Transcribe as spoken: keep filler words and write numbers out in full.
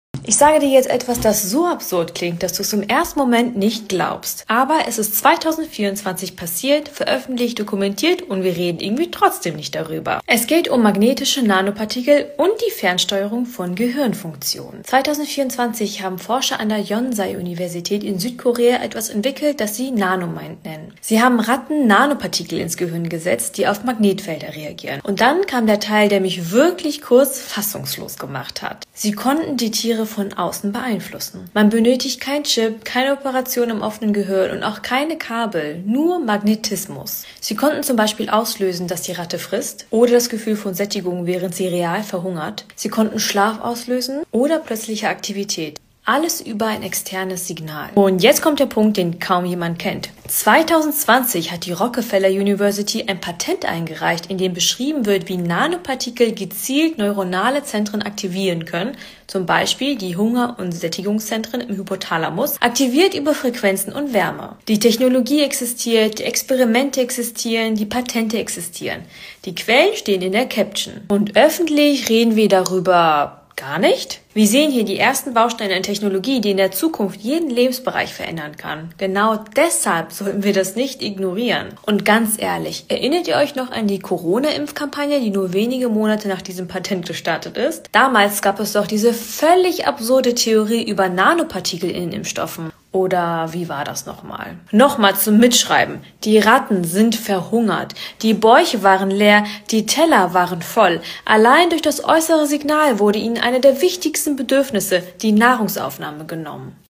Ich sage dir jetzt etwas, das so absurd klingt, dass du es im ersten Moment nicht glaubst. Aber es ist zweitausendvierundzwanzig passiert, veröffentlicht, dokumentiert und wir reden irgendwie trotzdem nicht darüber. Es geht um magnetische Nanopartikel und die Fernsteuerung von Gehirnfunktionen. zweitausendvierundzwanzig haben Forscher an der Yonsei-Universität in Südkorea etwas entwickelt, das sie Nanomind nennen. Sie haben Ratten Nanopartikel ins Gehirn gesetzt, die auf Magnetfelder reagieren. Und dann kam der Teil, der mich wirklich kurz fassungslos gemacht hat. Sie konnten die Tiere von außen beeinflussen. Man benötigt kein Chip, keine Operation im offenen Gehirn und auch keine Kabel, nur Magnetismus. Sie konnten zum Beispiel auslösen, dass die Ratte frisst oder das Gefühl von Sättigung, während sie real verhungert. Sie konnten Schlaf auslösen oder plötzliche Aktivität. Alles über ein externes Signal. Und jetzt kommt der Punkt, den kaum jemand kennt. zweitausendzwanzig hat die Rockefeller University ein Patent eingereicht, in dem beschrieben wird, wie Nanopartikel gezielt neuronale Zentren aktivieren können, zum Beispiel die Hunger- und Sättigungszentren im Hypothalamus, aktiviert über Frequenzen und Wärme. Die Technologie existiert, die Experimente existieren, die Patente existieren. Die Quellen stehen in der Caption. Und öffentlich reden wir darüber gar nicht? Wir sehen hier die ersten Bausteine in Technologie, die in der Zukunft jeden Lebensbereich verändern kann. Genau deshalb sollten wir das nicht ignorieren. Und ganz ehrlich, erinnert ihr euch noch an die Corona-Impfkampagne, die nur wenige Monate nach diesem Patent gestartet ist? Damals gab es doch diese völlig absurde Theorie über Nanopartikel in den Impfstoffen. Oder wie war das nochmal? Nochmal zum Mitschreiben. Die Ratten sind verhungert. Die Bäuche waren leer, die Teller waren voll. Allein durch das äußere Signal wurde ihnen eine der wichtigsten Bedürfnisse, die Nahrungsaufnahme, genommen.